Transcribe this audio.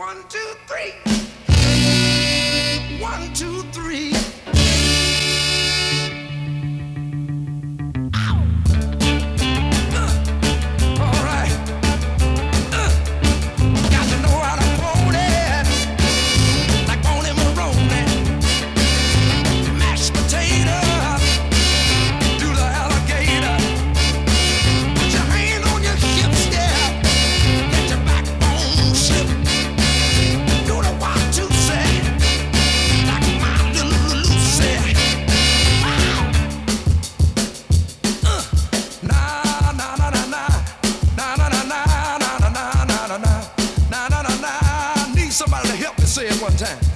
One, two, three. One, two, three. All right. Got to know how to hold it, like on him rolling. Mashed potato, do the alligator. Put your hand on your hips, yeah. Let your backbone slip. Do the 1, 2 say, like my little Lucy. Wow. Na na na na na, na na na na na na na na na na na na na. Need somebody to help me say it one time.